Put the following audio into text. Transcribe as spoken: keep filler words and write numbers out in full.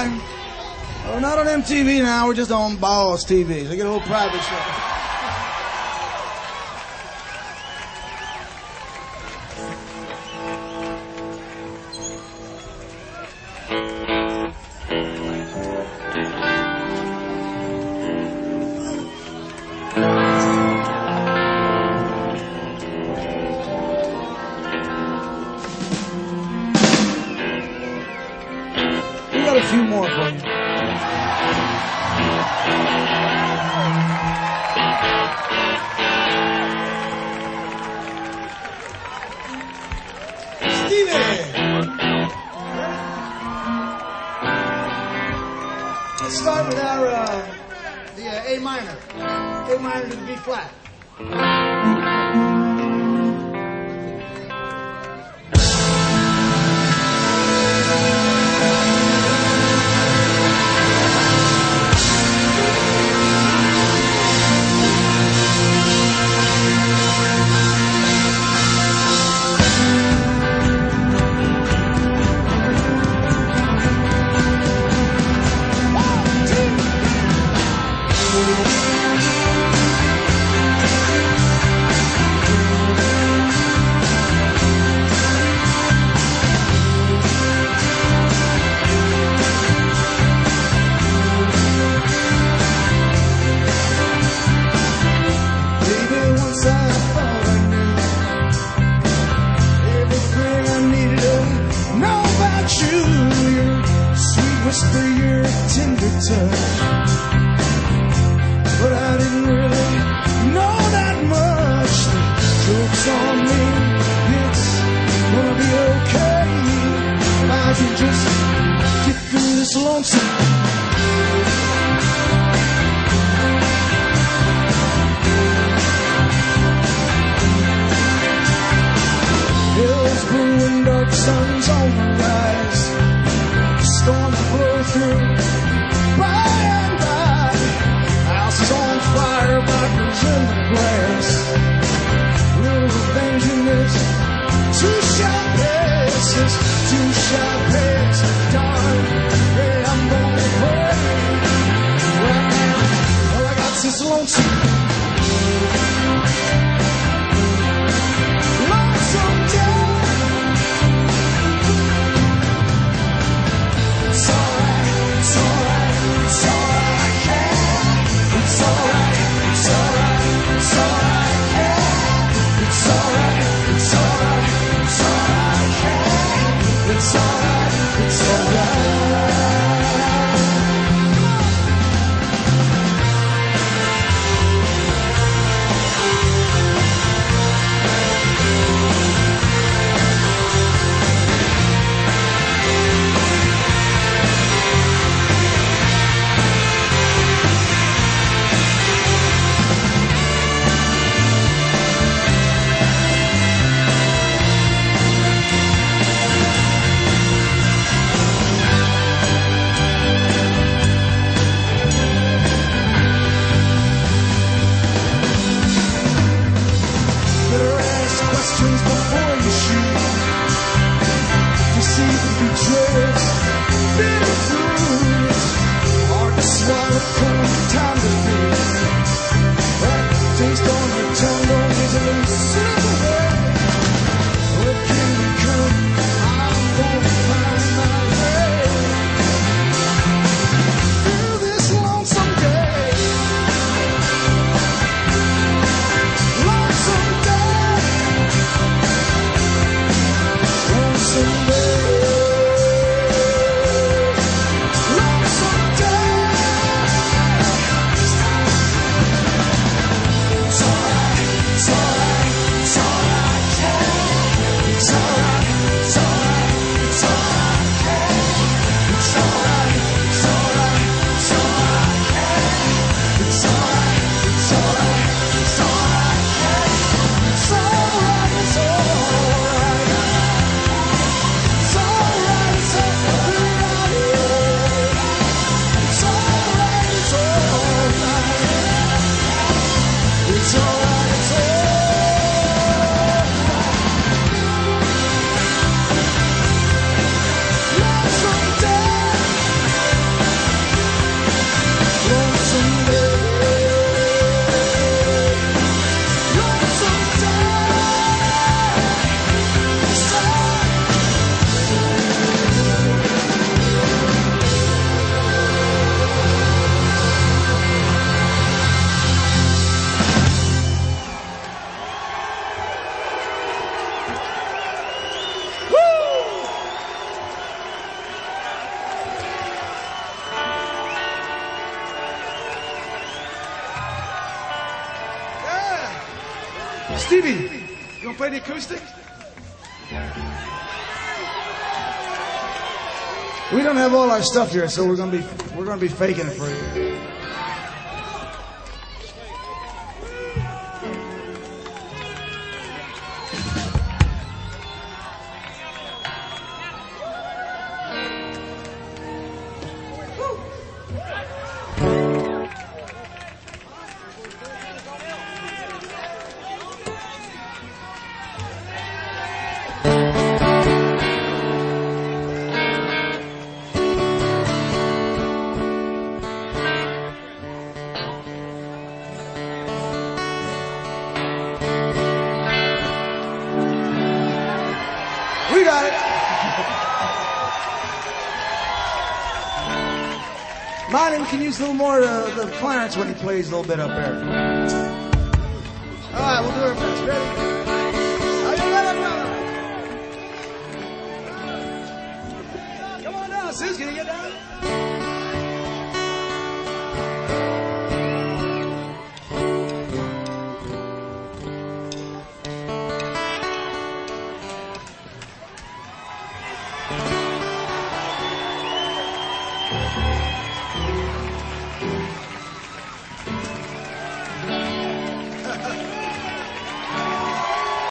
time. We're not on M T V now, we're just on Balls T V. So we get a little private show. A few more for you. Stevie! Let's start with our, uh, the uh, A minor. A minor to the B flat. Whisper your tender touch, but I didn't really know that much. The joke's on me, it's gonna be okay. I can just get through this lonesome. Hills brewing, dark suns on the rise. Storms blow through by and by. House is on fire, blackbirds in the grass. Little revenge in this two shall pass, this two shall pass. Darn, hey, I'm gonna pray right now. All I got's this lonesome, lonesome day. It's alright, it's alright, it's alright, yeah. It's alright, it's alright, it's alright, yeah. It's alright, it's alright, it's alright, yeah. It's alright, it's alright. Before you shoot, you see the betrayers, bitter fruits, hard to swallow, come time to be. That taste on your tongue don't easily slip away. What can become? I'm gonna find my way through this lonesome day. Lonesome day. Lonesome day. Lonesome day. It's alright, it's alright, it's alright, yeah. It's alright, it's alright, it's alright, yeah. It's alright, it's alright, it's alright, yeah. It's alright, it's alright, it's alright, yeah. It's alright, it's alright. Stevie, you want to play the acoustic? We don't have all our stuff here, so we're gonna be we're gonna be faking it for you. We got it. Monty, we can use a little more of the Clarence when he plays a little bit up there. All right, we'll do our best. Ready? Are you ready, brother? Come on down, sis. Can you get down? Thank you.